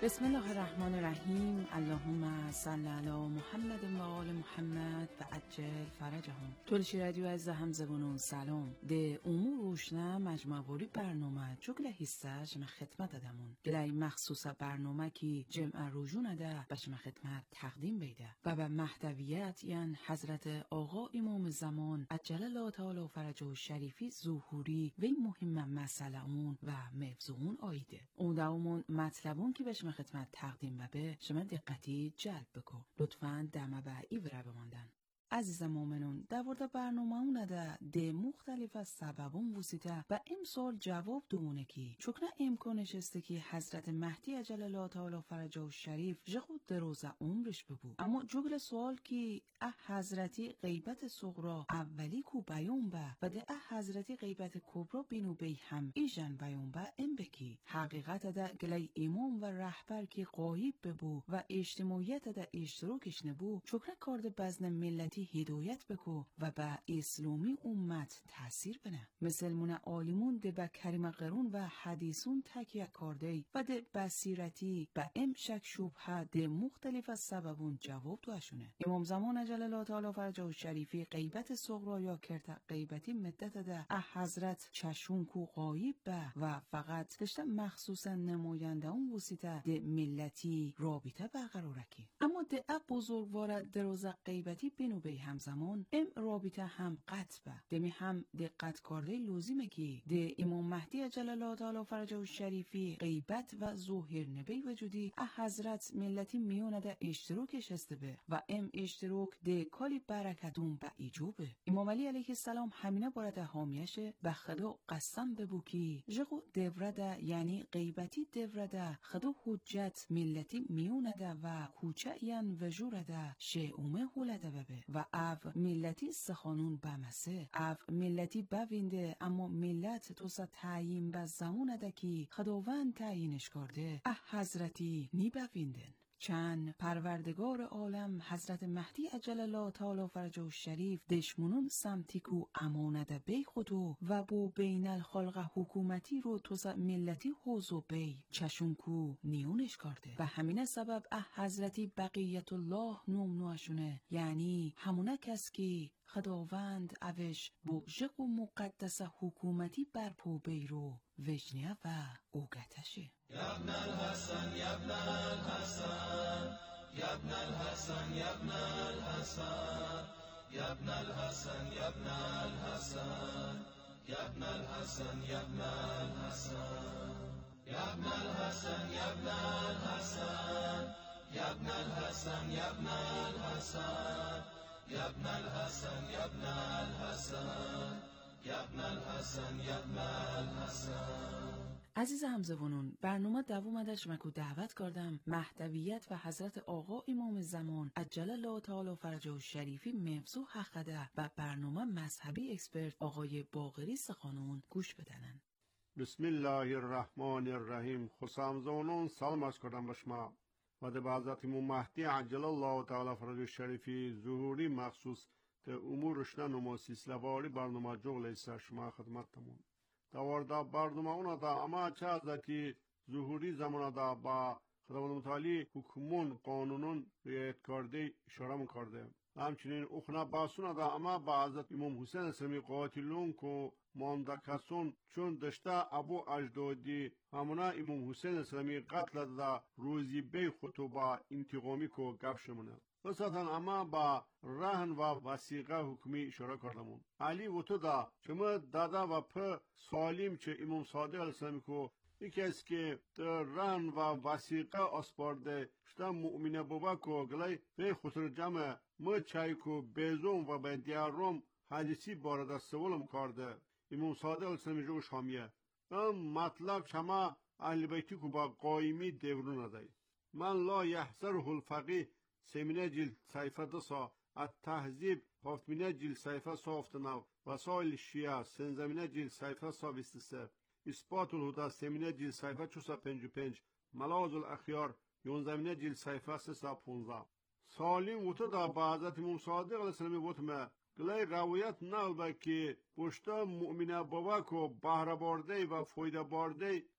بسم الله الرحمن الرحیم. اللهم صل علی محمد و آل محمد و عجل فرجهم. تولشی رادیو از همزبانون سلام. ده امور روشنا مجموعه ولی برنامه چوکل حصه شما خدمت دادمون. گلای مخصوص برنامه کی جمع روزونه ده به شما خدمت تقدیم بیده و به محتویت یعنی حضرت آقا امام زمان عجل الله تعالی فرجه شریفی ظهوری و مهم مسئله اون و موضوع آیده. اون دومون مطلبون که به شما خدمت تقدیم و به شما دقتی جلب بکن. لطفاً دمه به ایوره بماندن. عزیز مومنون، در مورد برنامه اون ده ده مختلف از سببون وسیده و امسال جواب دومونه کی چکنه امکانش است که حضرت مهدی عجل الله تعالی فرجه شریف جخود دروز عمرش ببو. اما جگل سوال که اه حضرتی غیبت صغرا اولی کو بیان به و ده اه حضرتی غیبت کبرا بینو بی هم ایجن بیان به ام بکی حقیقت ده گلی امام و رهبر که غایب ببو و اجتماعیت ده اشتراکش نبو چکنه کارد بزن ملتی هدایت بکو و به اسلامی امت تاثیر بنه. مسلمون عالمون ده به کریم قرون و حدیثون تکیه کارده و ده بصیرتی به ام شک شبهه ده مختلف از سببون جواب دوشونه. امام زمان عجل الله تعالی فرجه شریفی غیبت صغرا یا کرت غیبتی مدت ده اه حضرت چشون کو غایب به و فقط داشته مخصوصا نماینده اون وسیطه ده ملتی رابطه برقراره کی. اما ده بزرگوار دروز غیبتی بینو به همزمان ام رابطه هم قطع به دمی هم دقت کرده لازمه که ده امام مهدی عجل الله تعالی فرجه شریفی غیبت و ظهور نبی وجودی اه حضرت ملتی میونه ده اشتراکش است به و ام اشتراک ده کالی برکتون به ایجوبه. امام علی علیه السلام همینه بارد حامیشه به خدا قسم ببو کی جگو دورده یعنی غیبتی دورده خدا حجت ملتی میونه ده و کوچه ین وجورده شیعومه هولده ببه و او ملتی سخانون بمسه او ملتی بوینده اما ملت توسا تعیین به زمونه ده کی خداوند تعیینش کرده اه حضرتی نی بویندن. چند پروردگار عالم حضرت مهدی عجل الله تعالی فرجه شریف دشمنون سمتی کو امانت بی خودو و بو بین الخلق حکومتی رو توسا ملتی حوزو بی چشون کو نیونش کرده و همین سبب اه حضرتی بقیت الله نوم نوشونه یعنی همونه کس که خداوند اوش بو جق و مقدس حکومتی برپو بیرو وجنیه و اوگتشه. یابن الحسن یابن الحسن یابن الحسن یابن الحسن یابن الحسن یابن الحسن یابن الحسن یابن الحسن یابن الحسن یابن الحسن یابن الحسن یابن الحسن یابن الحسن یابن الحسن یابن الحسن یابن الحسن. عزیز همزبانون، برنامه دوامدش مکو دعوت کردم محتویت و حضرت آقا امام زمان عجل الله تعالی فرجه شریفی موضوع حقده و برنامه مذهبی اکسپرت آقای باقری سخانون گوش بدنن. بسم الله الرحمن الرحیم. خسامزانون سلام از کردم به شما و ده به حضرت امام مهدی عجل الله تعالی فرجه شریفی ظهوری مخصوص ده امور رشنه نما سیسلواری برنامه جغل ایسا شما خدمت تمون دوارده برنامه اونا دا اما چه از که ظهوری زمان دا با خداوند متعالی حکمون قانونون رعایت کرده اشاره کرده. همچنین اخنا باسون دا اما با حضرت امام حسین اسلامی قاتلون کو مانده کسون چون دشته ابو اجدادی همونا امام حسین اسلامی قتل دا روزی بی خطو با انتقامی کو گفت شمونه. خصوصا اما با رهن و وثیقه حکمی اشاره کردمون. علی و تو دا شما دادا و په سالیم چه امام صادق علیه السلام کو یکی است که در رهن و وثیقه اسپارده شتا مؤمنه بابا کو گلای به خطر جمع ما چای کو بیزون و به دیارم حدیثی بارده سوالم کرده امام صادق علیه السلام جو شامیه ام مطلب شما اهل بیتی کو با قایمی دیورون ندای من لا یحذره الفقیه سمینه جلد صحیفه دسا التهذیب هفتمینه جلد صحیفه صافتنو وسائل شیعه سنزمینه جلد صحیفه سا بیست و سه اثبات الهدى سمینه جلد صحیفه چهارصد و پنجاه و پنج ملاحظ الاخیار یونزمینه جلد صحیفه سیصد و پانزده سالیم وطه دا با حضرت امام صادق علیه السلام وطمه گلای روایت نقل به که پشتا مؤمنه بابا کو بهره بارده و فایده بارده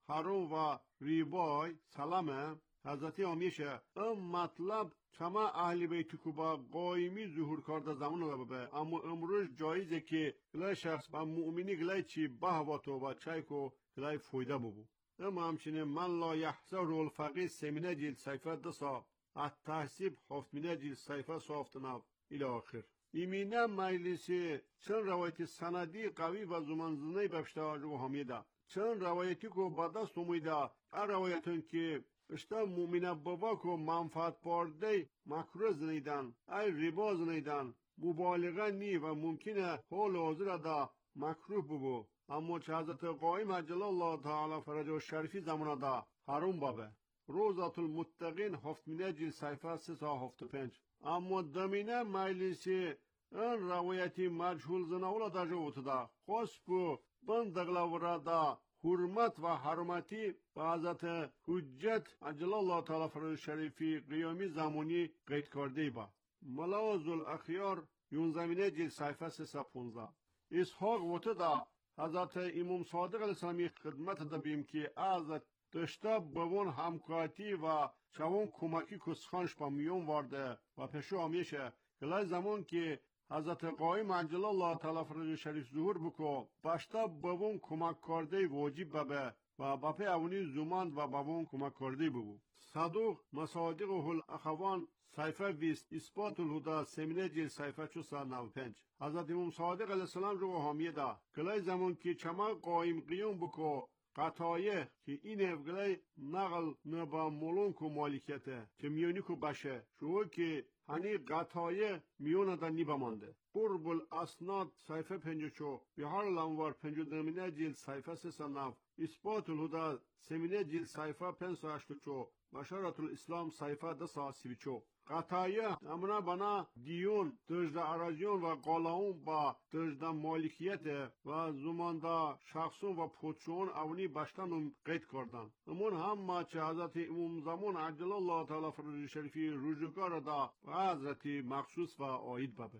حروم و ریبای سلامه حضرتی آمیشه ام مطلب چما اهل بیت کو با قایمی ظهور کرده زمان رو به اما امروز جایزه که گلای شخص با مؤمنی گلای چی به و تو با چای کو گلای فایده ببو اما همچنین من لا یحذر الفقیه سمینه جیل صیفه دسا التحسیب هفتمینه جیل صیفه صافتناو الى آخر ایمینه مجلسی چند روایت سندی قوی و زمانزنه بفشته رو حمیده چند روایتی که با دست امیده ار روایتون که اشتا مؤمنه بابا که منفعت پارده مکروه زنیدن ای ربا زنیدن مبالغه نی و ممکنه حال حاضر دا مکروه ببو اما چه حضرت قائم عجل الله تعالی فرجه و شریفی زمان دا حروم بابه روزات المتقین هفتمینه جیل صیفه سه سا هفت پنج اما دمینه مجلسی این روایتی مجهول زناولا دا جوت دا خوش بو بندقلا ورا حرمت و حرمتی به حضرت حجت عجل الله تعالی فرج شریفی قیامی زمانی قید کرده با ملاوز الاخیار یونزمینه جیل صیفه سه سا پونزه اسحاق وته دا حضرت امام صادق علیه السلامی خدمت دا بیم که از داشته بوون همکاتی و چوون کمکی کسخانش با میون وارده و پشو همیشه گلای زمان که حضرت قائم عجل الله تعالی فرج شریف ظهور بکو باشتا بوون کمک کرده واجب ببه و باپی اونی زمان و بوون کمک کرده ببو صدوق مصادق و الاخوان صیفه بیست اثبات الهدا سمینه جیل صیفه چوسا نو پنج حضرت امام صادق علیه السلام رو حامیه دا گلای زمان که چما قائم قیوم بکو قطایه که این افگلای نقل نبا مولون کو مالکیته که میونی کو باشه شو که هنی قطایه میونه دا نیبا مانده قرب الاسناد صیفه پنجو چو بحار الانوار پنجو دمینه جیل صیفه سه نو اثبات الهدا سمینه جیل صیفه پنج هشتو چو بشارت الاسلام صیفه دسا سی چو قطایه امنا بنا دیون دجد عراجیون و قالاون با دجد مالکیت و زمانده شخصون و پوچون اونی بشتن قید کردن امون هم ما چه حضرت امام زمان عجل الله تعالی فرج شریفی رجوکار دا و حضرت مخصوص و آید بابه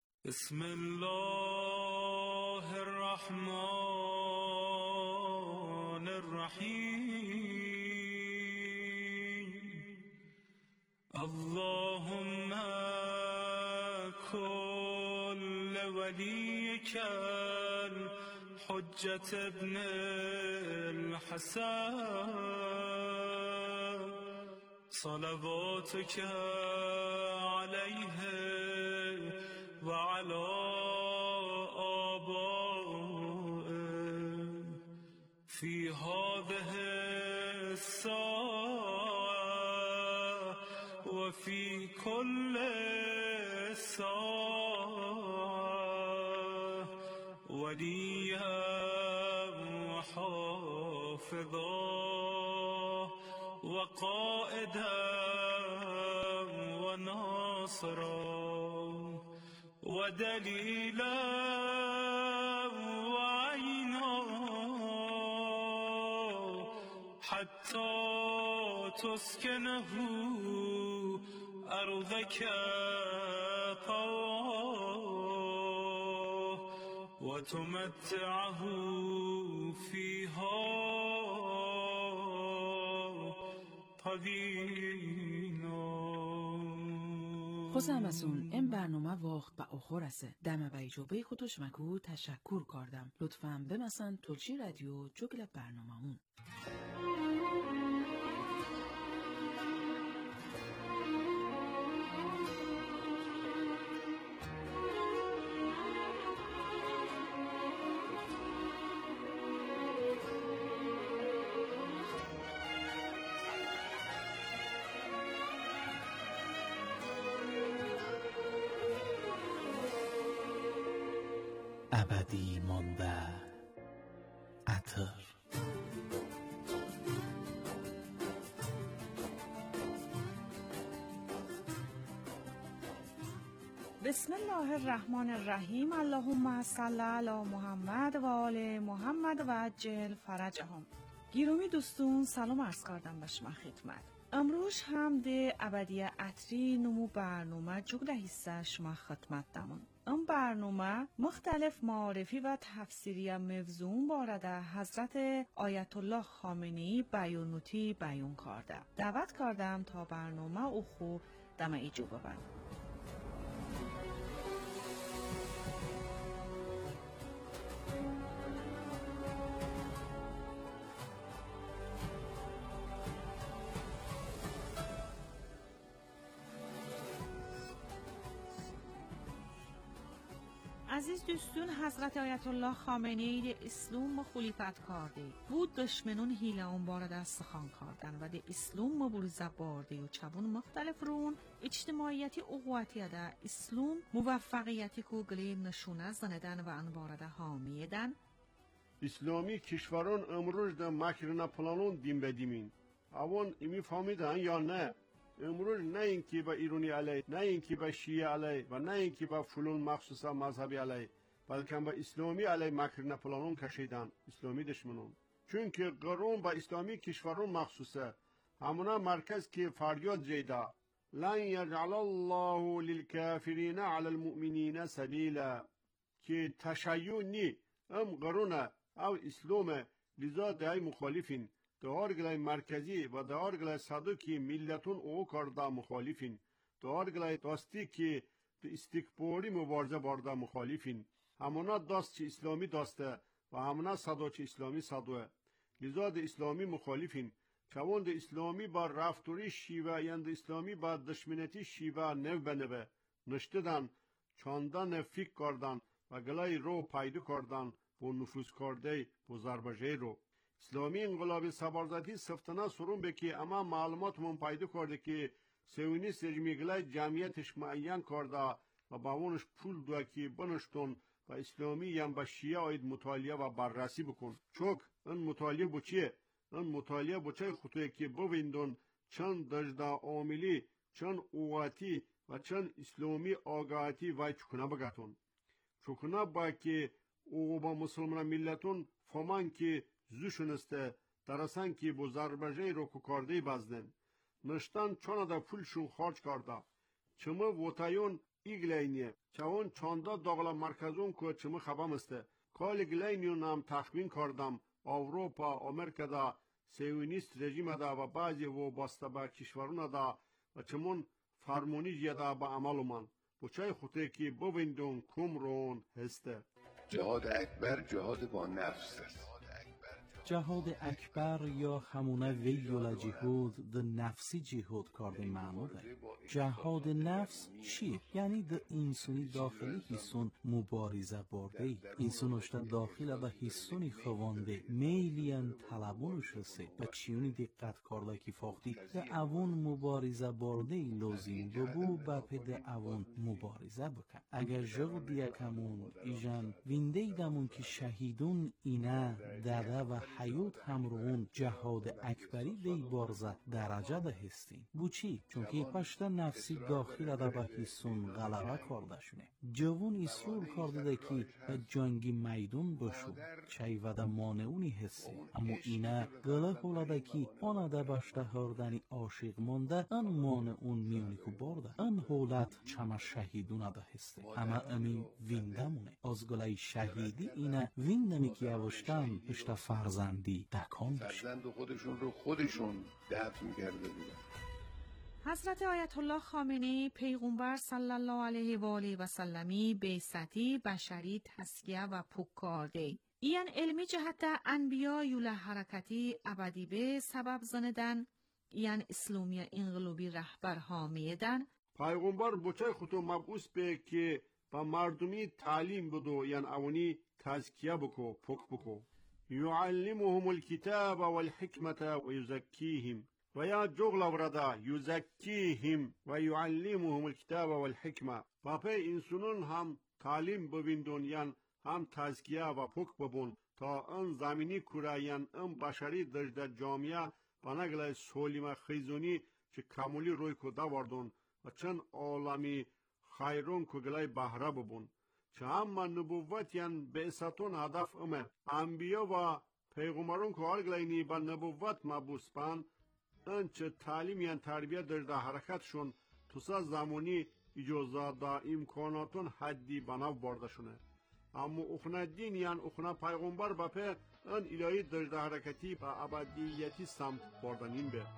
بسم الله الرحمن الرحیم اللهم كل وليك الحجة ابن الحسن صلواتك عليه وعلى آبائه في هذه الساعة وفي كل ساعة وليا وحافظا وقائدا وناصرا ودليلا وعينا حتى تسكنه أرضك طوعا وتمتعه فيها طويلا. خوز همسون این برنامه وقت به آخر است. دم به اجابه خودش مکو تشکر کردم. لطفاً بمسن تلچی رادیو جگل برنامه‌مون. ابدی مانده عطر بسم الله الرحمن الرحیم. اللهم صل علی محمد و آل محمد و عجل فرجهم. گیرومی دوستون سلام عرض کردم به شما خدمت. امروز هم ده ابدی عطری نمو برنامه جگل حصه شما خدمت دامن. این برنامه مختلف معارفی و تفسیری موضوع بارد حضرت آیت الله خامنه‌ای بیانوتی بیان کرده. دعوت کردم تا برنامه او خوب دم ایجو ببند. عزیز دوستون، حضرت آیت الله خامنه‌ای اسلام مخالفت کرده بود. دشمنون هیله اون بارد از سخن کردن و ده اسلام مبارزه بارده و چبون مختلف رون اجتماعیتی اقواتی ده اسلام موفقیتی که گلی نشونه زندن و انبارده حامیه دن. اسلامی کشوران امروز ده مکرنا پلانون دیم بدیمین. اوان ایمی فهمیدن یا نه؟ امروز نه اینکه با ایرانی علیه، نه اینکه با شیعه علیه و نه اینکه با فلان مخصوصا مذهبی علیه، بلکه با اسلامی علیه مکرنا پلانون کشیدن، اسلامی دشمنون. چون که قرون با اسلامی کشوران مخصوصه، همونا مرکز که فریاد زیده لن یجعل الله للکافرین علی المؤمنین سبیلا، که تشیع نی ام قرونه او اسلام لذا دای مخالفین. دارگلای مرکزی و دارگلای صدوکی ملتون او کرده مخالفین. دارگلای داستی که به استکباری مبارزه بارده مخالفین. همونا داست چه اسلامی داسته و همونا صدو چه اسلامی صدوه. لذا ده اسلامی مخالفین. چون ده اسلامی با رفتوری شیوه یند اسلامی با دشمنتی شیوه نو بنوه. نشتدن، چاندن فکر کردن و گلای رو پیدا کردن و نفوذ کرده و ضربجه رو. اسلامی انقلاب سبارزاتی سفتنا سرون بکی اما معلومات من پیدا کرده که سیونیست رژیمیگلای جمعیتش معین کرده و باونش پول دو که بنشتون و اسلامی یم با شیعه آید مطالعه و بررسی بکن. چوک این مطالعه بچیه؟ این مطالعه بچه خطوه که بویندون چند دجده عاملی، چند اوواتی و چند اسلامی آگاهتی وای چکنه بگتون. چکنه با که او با مسلمان ملتون فهمان که زوشونسته درستن که با ضربجه رو که کرده بزدن. نشتن چون دا پولشون خارج کرده. چمه وطایون ایگلینیه. چون چانده داغلا مرکزون که چمه خبام استه. کال گلینیون هم تخمین کردم اوروپا، امریکا دا سیونیست رژیم دا و بعضی و باسته با کشورون دا و چمون فرمونی جیده با عمل من. بچه خطه که ببیندون کم رون هسته. جهاد اکبر جهاد با نفس است. جهاد اکبر یا همونه ویولا جهود ده نفسی جهود کرده معنو ده. جهاد نفس چیه؟ یعنی ده انسانی داخلی حسون مبارزه برده ای. انسان اشتا داخل به حسونی خوانده میلیان طلبونش رسه و چیونی دقت کرده که فاقتی ده اوون مبارزه برده ای لازم ببو با پده اوون مبارزه بکن. اگر جغ دیکمون ایجان وینده ایدمون که شهیدون اینه داده و حیوت همرون جهاد اکبری وی بارزه درجه ده هستین. بو چی؟ چونکه پشت نفسی داخل ده به حسون غلبه کرده شونه. جوون اصرار کرده ده که به جنگی میدون بشو. چای و ده مانعونی هستی. اما اینه گله هولده که آنه ده بشته هردنی عاشق مانده ان مانعون میونی که برده. ان هولت چما شهیدونه ده هستی. اما امی وینده مونه. از گله شهیدی اینه وینده می که اوشتن پشت فرزندی دکان بشه. فرزند خودشون رو خودشون دفن کرده بودن. حضرت آیت الله خامنه‌ای پیغمبر صلی الله علیه و آله و سلمی بعثتی بشری تسکیه و پوکارده. این علمی جهت انبیا یوله حرکتی ابدی به سبب زندن، این اسلامی انقلابی رهبر حامیدن. پیغمبر بچه خودو مبعوث به که با مردمی تعلیم بدو، یعنی اونی تزکیه بکو، پوک بکو. يعلمهم الكتاب والحكمة ويزكيهم ويا جغل وردا يزكيهم ويعلمهم الكتاب والحكمة. باپی انسانون هم تعلیم ببیندون یعنی هم تزکیه و پوک ببون تا ان زمینی کره یعنی ان بشری دجده جامعه بناگل سولیم خیزونی چه کاملی روی کده وردون و چند عالمی خیرون کگلای بهره ببون. چه هم نبوت یعنی بعثتون هدف امه انبیا و پیغمبرون که آرگلینی با نبوت مبوس بند ان چه تعلیم یعنی تربیت در ده حرکتشون توسا زمانی اجازه دا امکاناتون حدی بناو برده شونه. اما اخنا دین یان اخنا پیغمبر بپه ان الهی دجده حرکتی و ابدیتی سمت بردنین به.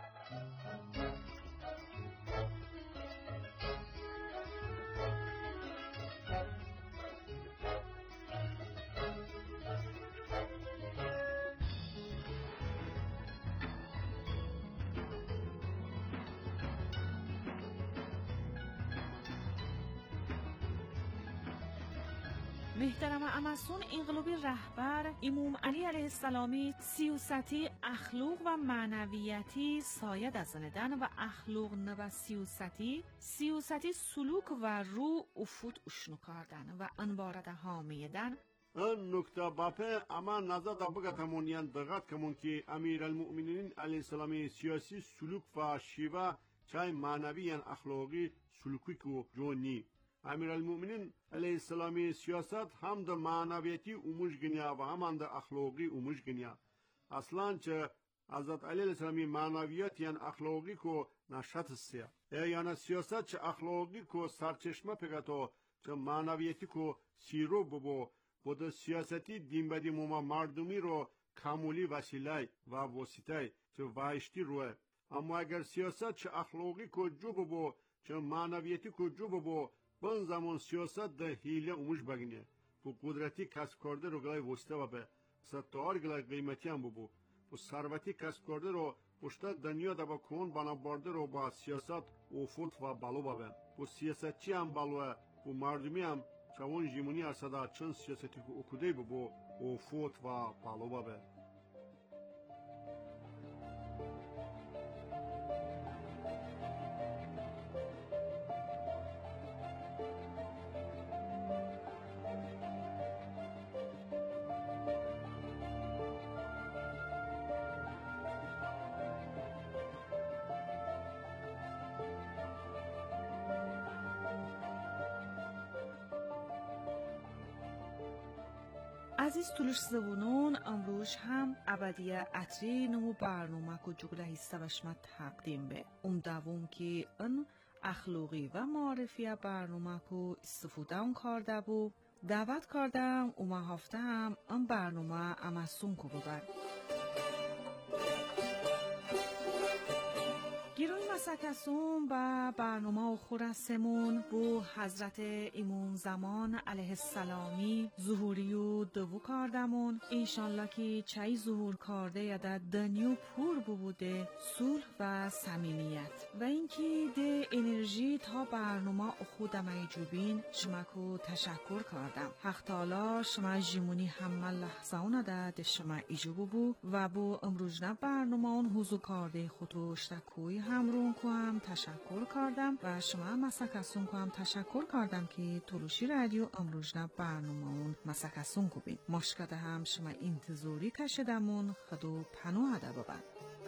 محترم امسون انقلابی رهبر امام علی علیه السلامی سیاستی اخلاق و معنویتی ساید از ندن و اخلاق و سیاستی سیاستی سلوک و رو افوت اشنو کردن و انبارده حامیدن ان نکته باپه اما نظر دا بگتمونیان دقت کمون که امیر المؤمنین علیه السلامی سیاسی سلوک و شیوه چای معنوی اخلاقی سلوکی کو جونی امیر المؤمنین علیه السلامی سیاست هم در معنویتی اموش گنیا و هم در اخلاقی اموش گنیا اصلا چه حضرت علی السلامی معنویت یعنی اخلاقی کو نشت سیا یعنی سیاست چه اخلاقی کو سرچشمه پگتو چه معنویتی کو سیرو ببو بود سیاستی دین بدی موما مردمی رو کاملی وسیله و واسطه چه وایشتی روه اما اگر سیاست چه اخلاقی کو جو ببو چه معنویتی کو جو ببو بان زمان سیاست ده هیله اموش بگنه و قدرتی کسب کرده رو گلای وسته و به ستار گلای قیمتی هم ببو و ثروتی کسب کرده رو پشتا دنیا ده با کون بنا برده رو با سیاست افوت و بالو ببن و سیاستچی هم بالوه و مردمی هم چون جیمونی ارسده چند سیاستی که اکوده ببو افوت و بالو ببن عزیز طولش زبونون امروز هم ابدیه اتری نمو برنامه که جگله حصه بشمت تقدیم به ام دوم که ان اخلاقی و معرفی برنامه که استفاده اون کرده بو دعوت کردم اومه هفته هم ان برنامه امسون که ببر گیروی مسکسون با برنامه و خورسمون بو حضرت امام زمان علیه السلامی ظهوری و دوو کاردمون انشالله که چای ظهور کرده یده دنیو پور بوده صلح و صمیمیت و اینکه ده انرژی تا برنامه خودم ایجوبین شما کو تشکر کردم حق تعالی شما جیمونی همه لحظه اون ده ده شما ایجوبو بو و بو امروزنه برنامه اون حضور کرده خودوش تکوی همرون کو هم تشکر کردم و شما مسکسون کو هم تشکر کردم که تلوشی رادیو امروزنه برنامه اون مسکسون کو بین مشکده هم شما انتظاری کشیدمون خدو پنو عده ببن